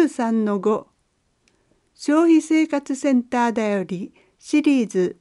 13-5消費生活センターだよりシリーズ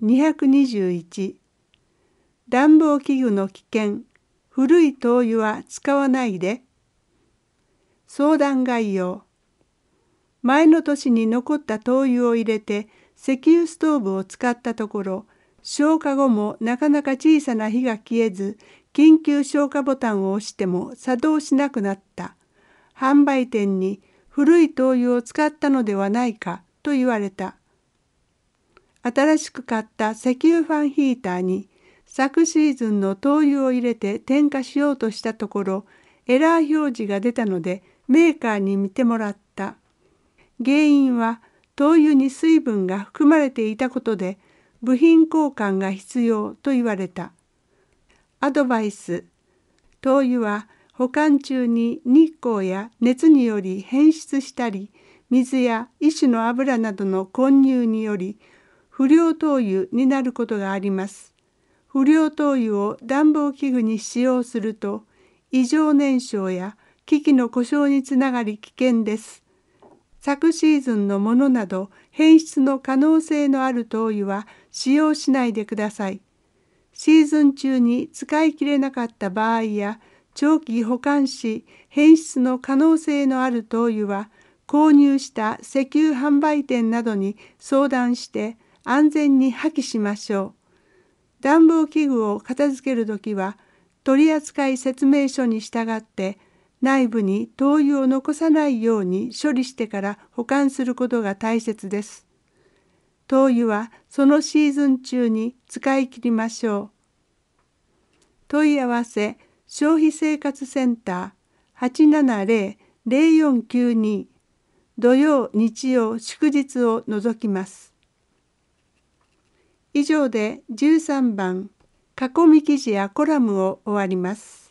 221暖房器具の危険、古い灯油は使わないで。相談概要。前の年に残った灯油を入れて石油ストーブを使ったところ、消火後もなかなか小さな火が消えず、緊急消火ボタンを押しても作動しなくなった。販売店に古い灯油を使ったのではないかと言われた。新しく買った石油ファンヒーターに昨シーズンの灯油を入れて点火しようとしたところ、エラー表示が出たのでメーカーに見てもらった。原因は灯油に水分が含まれていたことで部品交換が必要と言われた。アドバイス。灯油は保管中に日光や熱により変質したり、水や一種の油などの混入により不良灯油になることがあります。不良灯油を暖房器具に使用すると異常燃焼や機器の故障につながり危険です。昨シーズンのものなど変質の可能性のある灯油は使用しないでください。シーズン中に使い切れなかった場合や長期保管し変質の可能性のある灯油は購入した石油販売店などに相談して安全に破棄しましょう。暖房器具を片付けるときは取扱説明書に従って内部に灯油を残さないように処理してから保管することが大切です。灯油はそのシーズン中に使い切りましょう。問い合わせ消費生活センター 870-0492 土曜日曜祝日を除きます。以上で13番囲み記事やコラムを終わります。